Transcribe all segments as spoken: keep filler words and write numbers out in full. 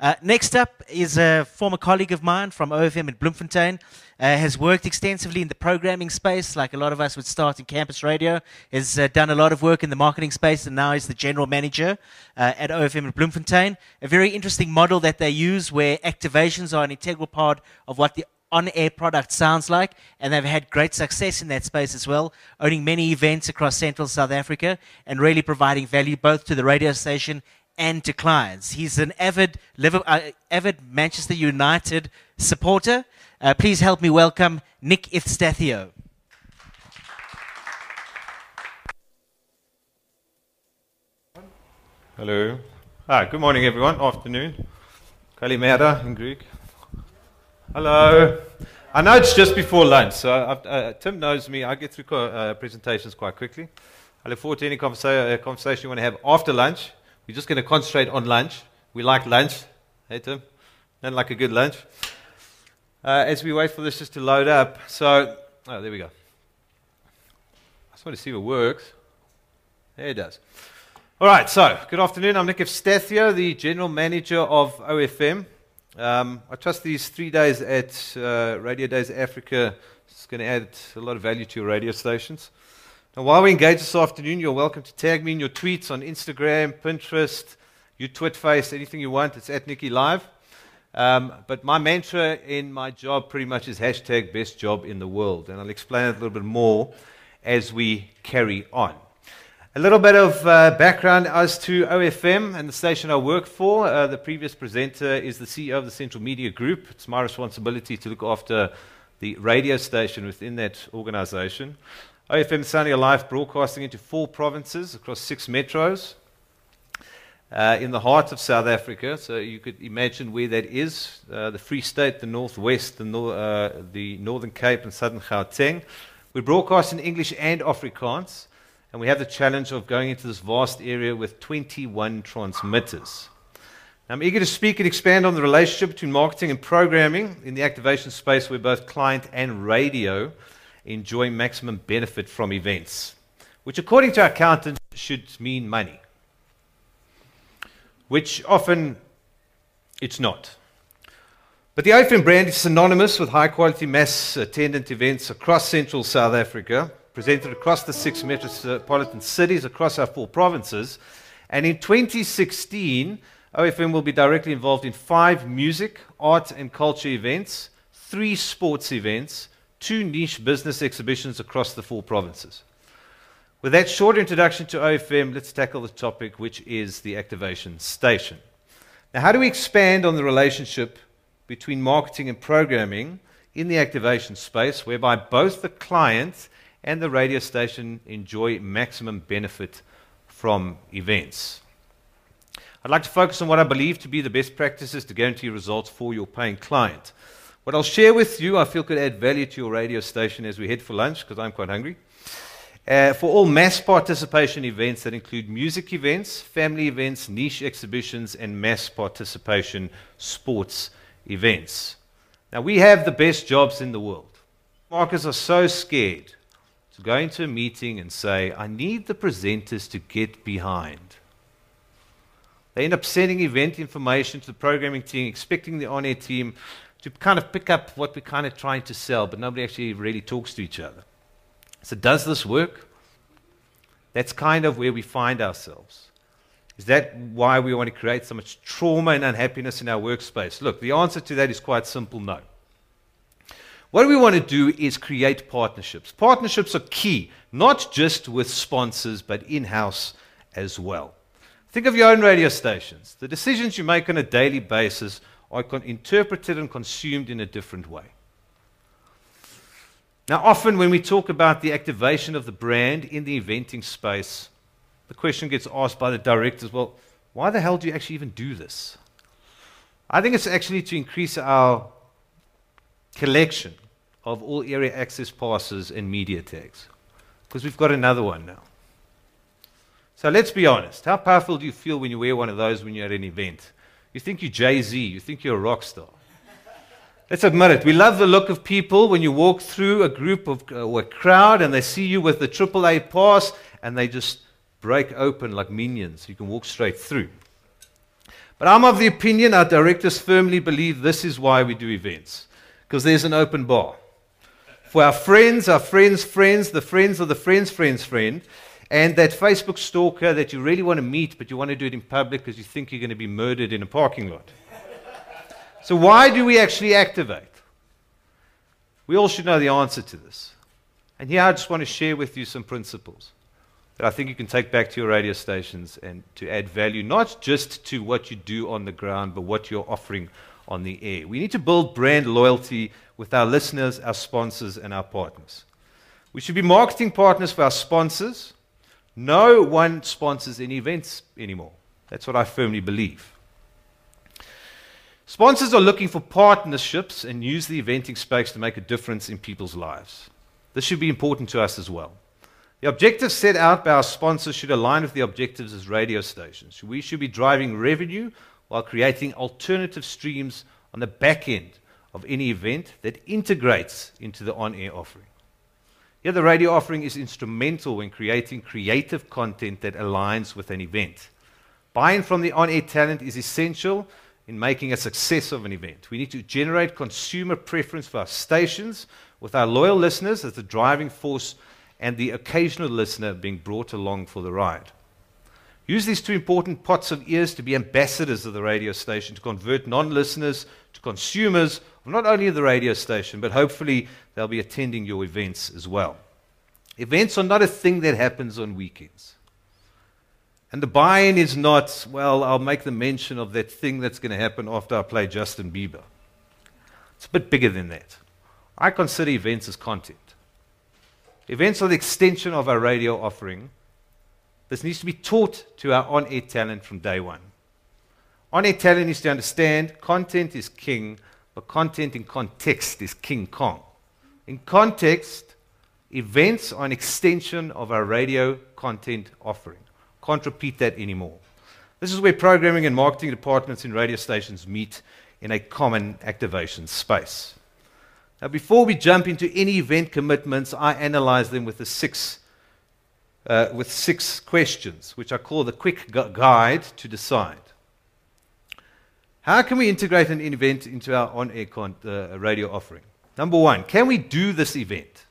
Uh, next up is a former colleague of mine from O F M in Bloemfontein. Uh, has worked extensively in the programming space, like a lot of us would start in campus radio. Has uh, done a lot of work in the marketing space, and now is the general manager uh, at O F M in Bloemfontein. A very interesting model that they use, where activations are an integral part of what the on-air product sounds like, and they've had great success in that space as well, owning many events across central South Africa and really providing value both to the radio station and to clients. He's an avid, Liverpool, uh, avid Manchester United supporter. Uh, please help me welcome Nick Efstathio. Hello. Hi, good morning everyone. Afternoon. Kalimera in Greek. Hello. I know it's just before lunch, so I've, uh, Tim knows me. I get through co- uh, presentations quite quickly. I look forward to any conversa- uh, conversation you want to have after lunch. We're just going to concentrate on lunch. We like lunch. Hey, Tim? Don't like a good lunch. Uh, as we wait for this just to load up. So, oh, there we go. I just want to see if it works. There it does. All right, so, good afternoon. I'm Nick Efstathio, the General Manager of O F M. Um, I trust these three days at uh, Radio Days Africa is going to add a lot of value to your radio stations. Now, while we engage this afternoon, you're welcome to tag me in your tweets on Instagram, Pinterest, your Twitface, anything you want. It's at Nicky Live. Um, but my mantra in my job pretty much is hashtag best job in the world. And I'll explain it a little bit more as we carry on. A little bit of uh, background as to O F M and the station I work for. Uh, the previous presenter is the C E O of the Central Media Group. It's my responsibility to look after the radio station within that organization. O F M is sounding alive, broadcasting into four provinces across six metros uh, in the heart of South Africa. So you could imagine where that is, uh, the Free State, the Northwest, the, nor- uh, the Northern Cape and Southern Gauteng. We broadcast in English and Afrikaans, and we have the challenge of going into this vast area with twenty-one transmitters. I'm eager to speak and expand on the relationship between marketing and programming in the activation space, where both client and radio enjoy maximum benefit from events, which according to our accountants should mean money, which often it's not. But the O F M brand is synonymous with high-quality mass attendant events across central South Africa, presented across the six metropolitan cities across our four provinces. And in twenty sixteen, O F M will be directly involved in five music, art and culture events, three sports events, two niche business exhibitions across the four provinces. With that short introduction to O F M, let's tackle the topic, which is the activation station. Now, how do we expand on the relationship between marketing and programming in the activation space, whereby both the client and the radio station enjoy maximum benefit from events? I'd like to focus on what I believe to be the best practices to guarantee results for your paying client. What I'll share with you, I feel could add value to your radio station as we head for lunch, because I'm quite hungry. Uh, for all mass participation events that include music events, family events, niche exhibitions, and mass participation sports events. Now, we have the best jobs in the world. Marketers are so scared to go into a meeting and say, I need the presenters to get behind. They end up sending event information to the programming team, expecting the on-air team to kind of pick up what we're kind of trying to sell, but nobody actually really talks to each other. So does this work? That's kind of where we find ourselves. Is that why we want to create so much trauma and unhappiness in our workspace? Look, the answer to that is quite simple, no. What we want to do is create partnerships. Partnerships are key, not just with sponsors, but in-house as well. Think of your own radio stations. The decisions you make on a daily basis are con- interpreted and consumed in a different way. Now, often when we talk about the activation of the brand in the eventing space, the question gets asked by the directors, well, why the hell do you actually even do this? I think it's actually to increase our collection of all area access passes and media tags, because we've got another one now. So let's be honest. How powerful do you feel when you wear one of those when you're at an event? You think you're Jay-Z. You think you're a rock star. Let's admit it. We love the look of people when you walk through a group of uh, or a crowd and they see you with the triple A pass and they just break open like minions. You can walk straight through. But I'm of the opinion our directors firmly believe this is why we do events, because there's an open bar. For our friends, our friends' friends, the friends of the friend's friend's friend, and that Facebook stalker that you really want to meet, but you want to do it in public because you think you're going to be murdered in a parking lot. So why do we actually activate? We all should know the answer to this. And here I just want to share with you some principles that I think you can take back to your radio stations and to add value, not just to what you do on the ground, but what you're offering on the air. We need to build brand loyalty with our listeners, our sponsors, and our partners. We should be marketing partners for our sponsors. No one sponsors any events anymore. That's what I firmly believe. Sponsors are looking for partnerships and use the eventing space to make a difference in people's lives. This should be important to us as well. The objectives set out by our sponsors should align with the objectives as radio stations. We should be driving revenue while creating alternative streams on the back end of any event that integrates into the on-air offering. Here, the radio offering is instrumental when creating creative content that aligns with an event. Buy-in from the on-air talent is essential in making a success of an event. We need to generate consumer preference for our stations, with our loyal listeners as the driving force and the occasional listener being brought along for the ride. Use these two important pots of ears to be ambassadors of the radio station, to convert non-listeners to consumers of not only the radio station, but hopefully they'll be attending your events as well. Events are not a thing that happens on weekends. And the buy-in is not, well, I'll make the mention of that thing that's going to happen after I play Justin Bieber. It's a bit bigger than that. I consider events as content. Events are the extension of our radio offering. This needs to be taught to our on-air talent from day one. On-air talent needs to understand content is king, but content in context is King Kong. In context, events are an extension of our radio content offering. Can't repeat that anymore. This is where programming and marketing departments in radio stations meet in a common activation space. Now, before we jump into any event commitments, I analyze them with the six, uh, with six questions, which I call the quick gu- guide to decide. How can we integrate an event into our on-air con- uh, radio offering? Number one, can we do this event?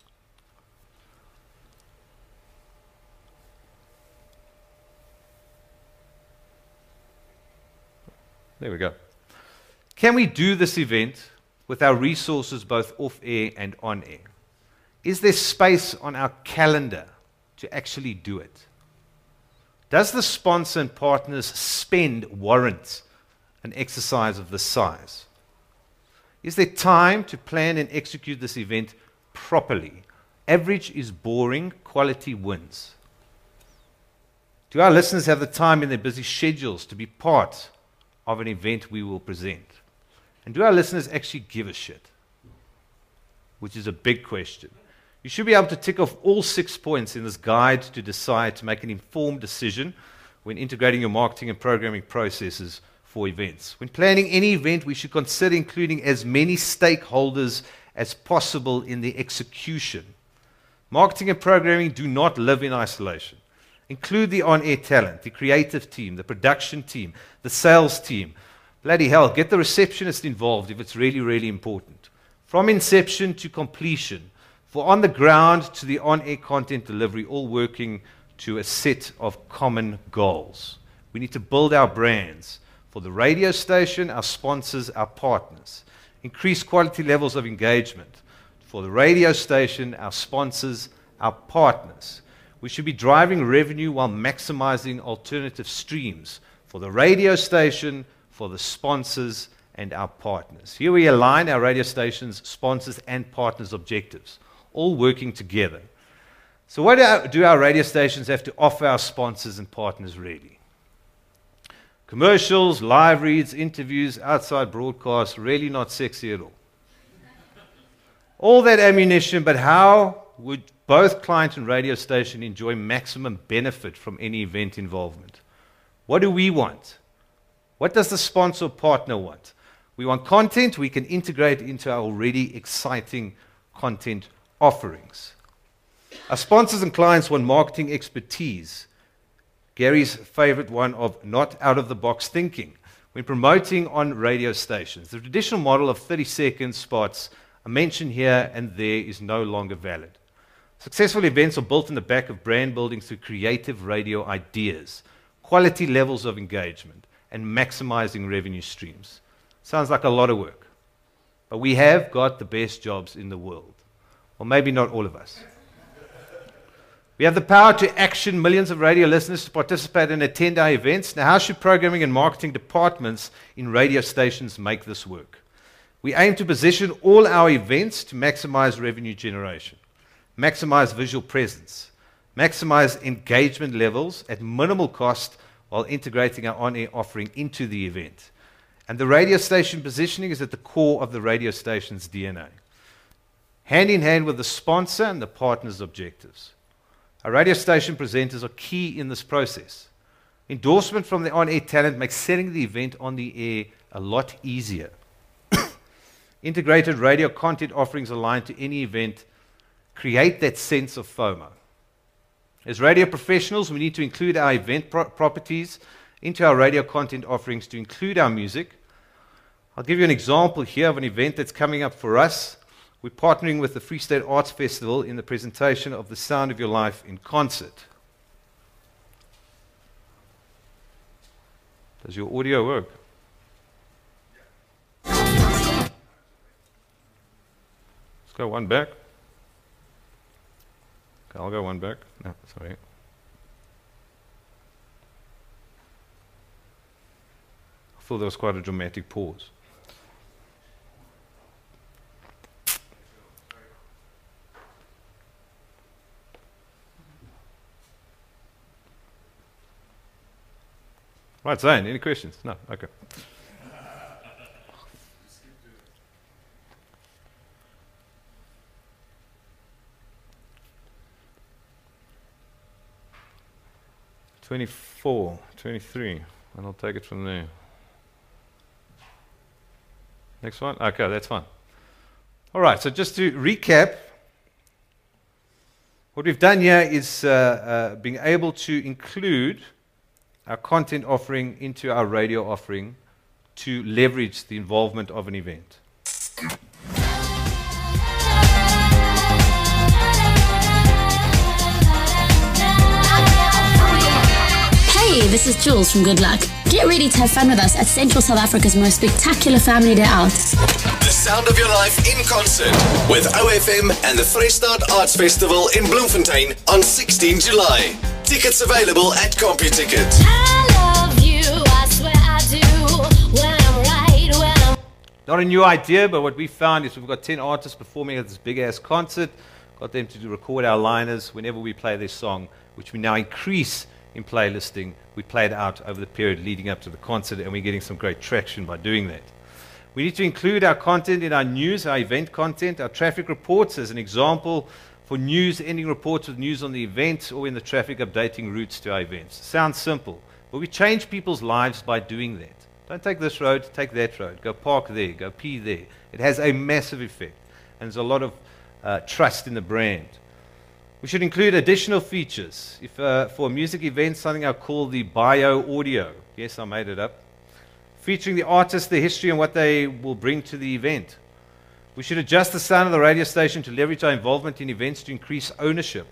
There we go. Can we do this event with our resources both off-air and on-air? Is there space on our calendar to actually do it? Does the sponsor and partners spend warrant an exercise of this size? Is there time to plan and execute this event properly? Average is boring, quality wins. Do our listeners have the time in their busy schedules to be part of an event we will present? And do our listeners actually give a shit? Which is a big question. You should be able to tick off all six points in this guide to decide to make an informed decision when integrating your marketing and programming processes for events. When planning any event, we should consider including as many stakeholders as possible in the execution. Marketing and programming do not live in isolation. Include the on-air talent, the creative team, the production team, the sales team. Bloody hell, get the receptionist involved if it's really, really important. From inception to completion, for on the ground to the on-air content delivery, all working to a set of common goals. We need to build our brands for the radio station, our sponsors, our partners. Increase quality levels of engagement for the radio station, our sponsors, our partners. We should be driving revenue while maximizing alternative streams for the radio station, for the sponsors, and our partners. Here we align our radio station's sponsors and partners' objectives, all working together. So what do our, do our radio stations have to offer our sponsors and partners really? Commercials, live reads, interviews, outside broadcasts, really not sexy at all. All that ammunition, but how would both client and radio station enjoy maximum benefit from any event involvement? What do we want? What does the sponsor or partner want? We want content we can integrate into our already exciting content offerings. Our sponsors and clients want marketing expertise. Gary's favorite one of not out-of-the-box thinking. when promoting on radio stations. The traditional model of thirty-second spots are mentioned here and there is no longer valid. Successful events are built in the back of brand building through creative radio ideas, quality levels of engagement, and maximizing revenue streams. Sounds like a lot of work, but we have got the best jobs in the world. Or maybe not all of us. We have the power to action millions of radio listeners to participate and attend our events. Now, how should programming and marketing departments in radio stations make this work? We aim to position all our events to maximize revenue generation, maximize visual presence, maximize engagement levels at minimal cost while integrating our on-air offering into the event. And the radio station positioning is at the core of the radio station's D N A, hand in hand with the sponsor and the partner's objectives. Our radio station presenters are key in this process. Endorsement from the on-air talent makes setting the event on the air a lot easier. Integrated radio content offerings aligned to any event create that sense of FOMO. As radio professionals, we need to include our event pro- properties into our radio content offerings to include our music. I'll give you an example here of an event that's coming up for us. We're partnering with the Free State Arts Festival in the presentation of The Sound of Your Life in concert. Does your audio work? Let's go one back. Okay, I'll go one back. No, sorry. I thought there was quite a dramatic pause. Right, Zane, any questions? No, okay. twenty-four, twenty-three, and I'll take it from there. Next one? Okay, that's fine. All right, so just to recap, what we've done here is uh, uh, being able to include our content offering into our radio offering to leverage the involvement of an event. Hey, this is Jules from Good Luck. Get ready to have fun with us at Central South Africa's most spectacular family day out. The Sound of Your Life in concert with O F M and the Vrystaat Arts Festival in Bloemfontein on sixteenth of July. Tickets available at CompuTicket. I love you, I swear I do, when I'm right, when I'm... Not a new idea, but what we found is we've got ten artists performing at this big-ass concert, got them to do record our liners whenever we play this song, which we now increase in playlisting. We play it out over the period leading up to the concert, and we're getting some great traction by doing that. We need to include our content in our news, our event content, our traffic reports as an example for news, ending reports with news on the event, or in the traffic updating routes to our events. Sounds simple, but we change people's lives by doing that. Don't take this road, take that road. Go park there, go pee there. It has a massive effect, and there's a lot of uh, trust in the brand. We should include additional features. If uh, for a music event, something I call the bio audio. Yes, I made it up. Featuring the artist, the history, and what they will bring to the event. We should adjust the sound of the radio station to leverage our involvement in events to increase ownership.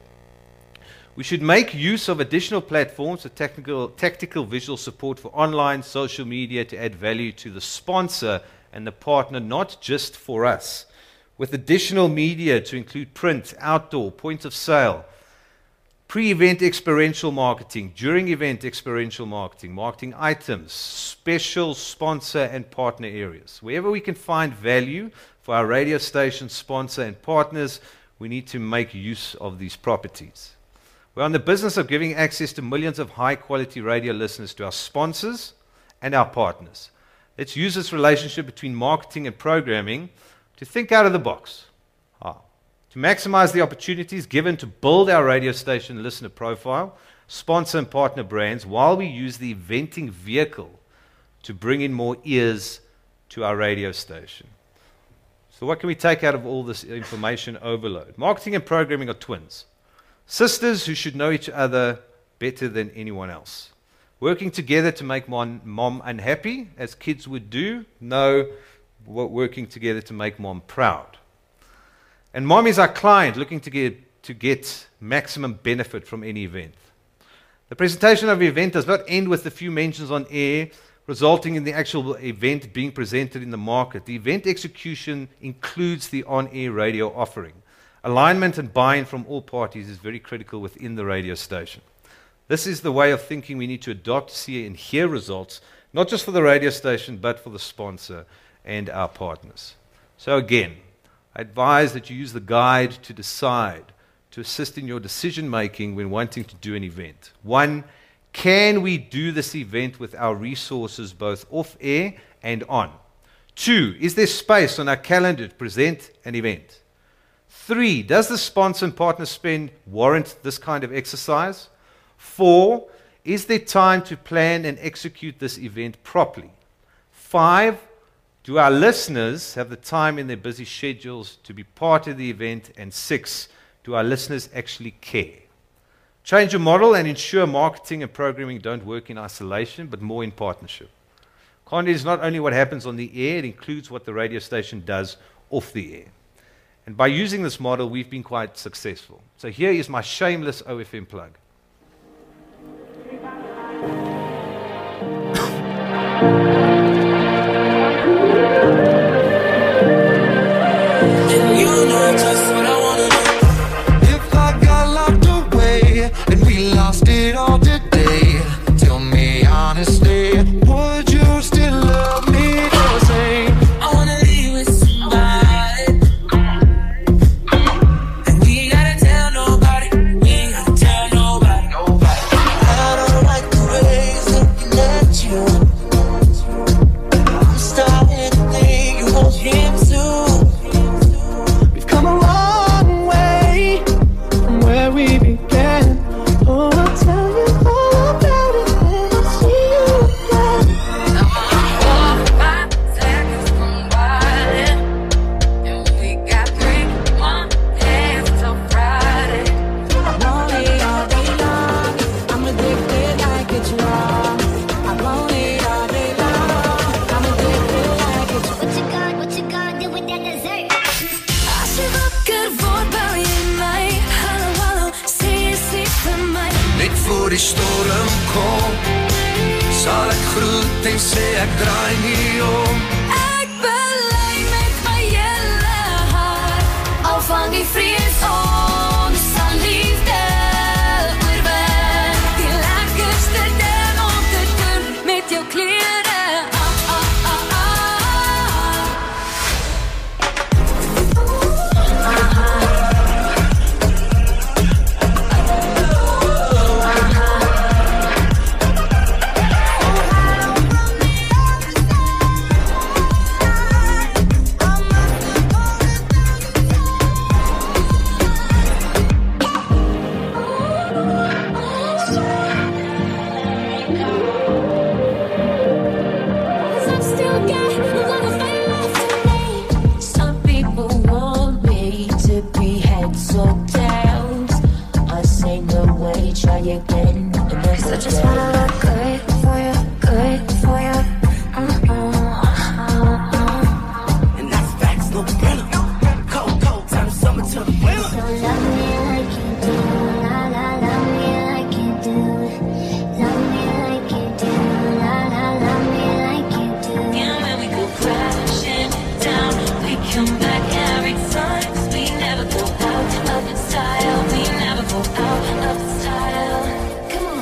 We should make use of additional platforms for technical, tactical visual support for online, social media to add value to the sponsor and the partner, not just for us. With additional media to include print, outdoor, point of sale, pre-event experiential marketing, during event experiential marketing, marketing items, special sponsor and partner areas. Wherever we can find value for our radio station sponsor and partners, we need to make use of these properties. We're in the business of giving access to millions of high-quality radio listeners to our sponsors and our partners. Let's use this relationship between marketing and programming to think out of the box. How? To maximize the opportunities given to build our radio station listener profile, sponsor and partner brands, while we use the eventing vehicle to bring in more ears to our radio station. So what can we take out of all this information overload? Marketing and programming are twins. Sisters who should know each other better than anyone else. Working together to make mom, mom unhappy, as kids would do? No, wo- working together to make mom proud. And mom is our client looking to get, to get maximum benefit from any event. The presentation of the event does not end with a few mentions on air, resulting in the actual event being presented in the market. The event execution includes the on-air radio offering. Alignment and buy-in from all parties is very critical within the radio station. This is the way of thinking we need to adopt, see and hear results, not just for the radio station, but for the sponsor and our partners. So again, I advise that you use the guide to decide, to assist in your decision-making when wanting to do an event. One, can we do this event with our resources both off-air and on? Two, is there space on our calendar to present an event? Three, does the sponsor and partner spend warrant this kind of exercise? Four, is there time to plan and execute this event properly? Five, do our listeners have the time in their busy schedules to be part of the event? And six, do our listeners actually care? Change your model and ensure marketing and programming don't work in isolation, but more in partnership. Content is not only what happens on the air, it includes what the radio station does off the air. And by using this model, we've been quite successful. So here is my shameless O F M plug. And you know just what I wanna do. If I got locked away and we lost it all today, tell me honestly, would you still love me the same? I wanna be with somebody, and we gotta tell nobody, we gotta tell nobody, nobody. I don't like the ways looking at you. I'm starting to think you want him too. We've come a long way from where we began. Oh, I'll tell you all about it when I see you again. Four, five seconds from Friday, and we got three more days till Friday. I want it all day long. I'm addicted like it's wrong. I want it all day long. I'm addicted like it's wrong. What you got, what you gonna do with that dessert? Als je wakker wordt, bel je mij. Hallo, hallo, zie je ziet van mij. Net voor die storm kom, zal ik groet en sê ek draai nie om. Ik ben blij met mijn jelle haar. Al van die vrees ons aan liefde oorwin. Die lekkerste ding om te doen met jou kleren. Ah, ah, ah, ah. I've still got a lot of fight left in me. Some people want me to be heads or tails. I say no way, try again. So just wanna look good for you, good for you. And that's facts, no thriller. Cold, cold, turn the summer to the winter. So love me like you do, la la, love me like you do. Love me like you do, la la, love me like you do. And when we go crashing down, we come back every time. 'Cause we never go out of style. We never go out of style. Come on.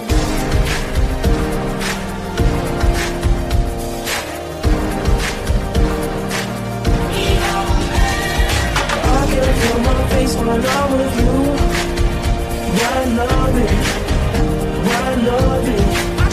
I can feel my face when I'm with you. I love it. I love it.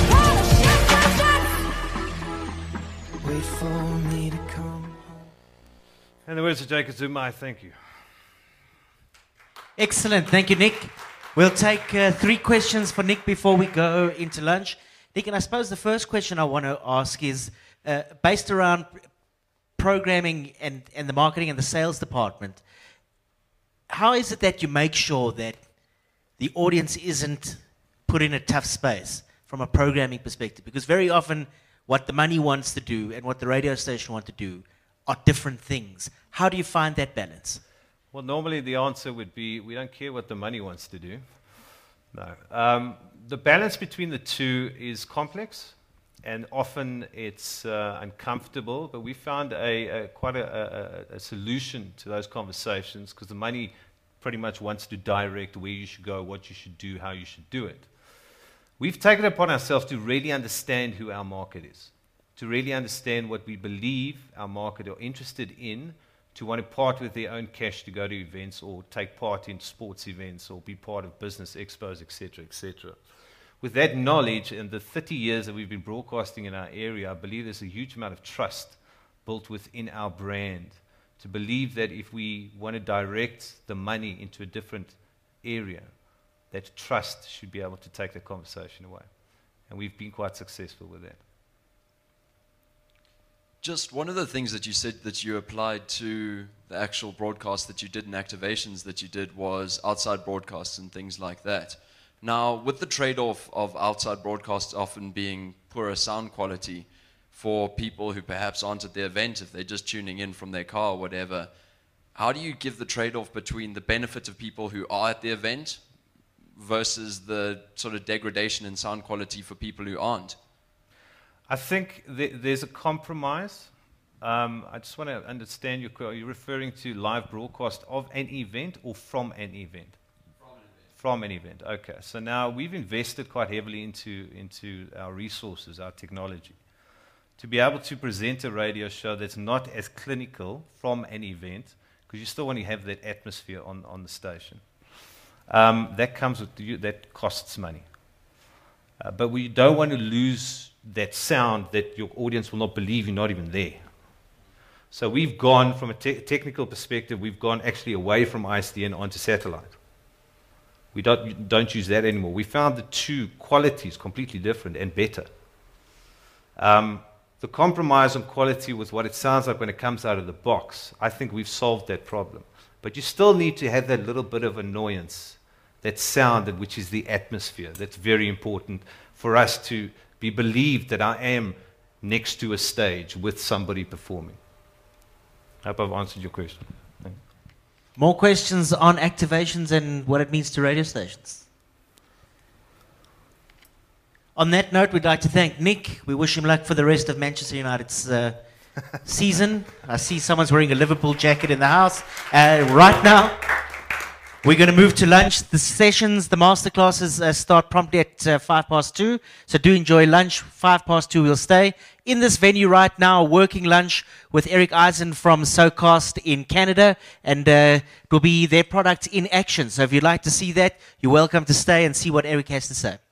Wait for me to come home. In the words of Jacob Zuma, I thank you. Excellent. Thank you, Nick. We'll take uh, three questions for Nick before we go into lunch. Nick, and I suppose the first question I want to ask is uh, based around p- programming and, and the marketing and the sales department. How is it that you make sure that the audience isn't put in a tough space? from a programming perspective? Because very often what the money wants to do and what the radio station want to do are different things. How do you find that balance? Well, normally the answer would be we don't care what the money wants to do. No. Um, the balance between the two is complex, and often it's uh, uncomfortable, but we found a, a quite a, a, a solution to those conversations, because the money pretty much wants to direct where you should go, what you should do, how you should do it. We've taken it upon ourselves to really understand who our market is, to really understand what we believe our market are interested in, to want to part with their own cash to go to events or take part in sports events or be part of business expos, et cetera, et cetera. With that knowledge and the thirty years that we've been broadcasting in our area, I believe there's a huge amount of trust built within our brand to believe that if we want to direct the money into a different area, that trust should be able to take the conversation away. And we've been quite successful with that. Just one of the things that you said that you applied to the actual broadcast that you did and activations that you did was outside broadcasts and things like that. Now, with the trade-off of outside broadcasts often being poorer sound quality for people who perhaps aren't at the event, if they're just tuning in from their car or whatever, how do you give the trade-off between the benefit of people who are at the event versus the sort of degradation in sound quality for people who aren't? I think th- there's a compromise. Um, I just want to understand your question. Are you referring to live broadcast of an event or from an event? From an event. From an event, okay. So now we've invested quite heavily into, into our resources, our technology, to be able to present a radio show that's not as clinical from an event, because you still want to have that atmosphere on, on the station. Um, that comes with, you, that costs money. Uh, but we don't want to lose that sound that your audience will not believe you're not even there. So we've gone, from a te- technical perspective, we've gone actually away from I S D N onto satellite. We don't, don't use that anymore. We found the two qualities completely different and better. Um, the compromise on quality with what it sounds like when it comes out of the box, I think we've solved that problem. But you still need to have that little bit of annoyance, that sound, which is the atmosphere. That's very important for us to be believed that I am next to a stage with somebody performing. I hope I've answered your question. Thanks. More questions on activations and what it means to radio stations. On that note, we'd like to thank Nick. We wish him luck for the rest of Manchester United's uh, season. I see someone's wearing a Liverpool jacket in the house. Uh, right now, we're going to move to lunch. The sessions, the masterclasses uh, start promptly at uh, five past two. So do enjoy lunch. Five past two, we'll stay. In this venue right now, working lunch with Eric Eisen from SoCast in Canada. And uh, it will be their product in action. So if you'd like to see that, you're welcome to stay and see what Eric has to say.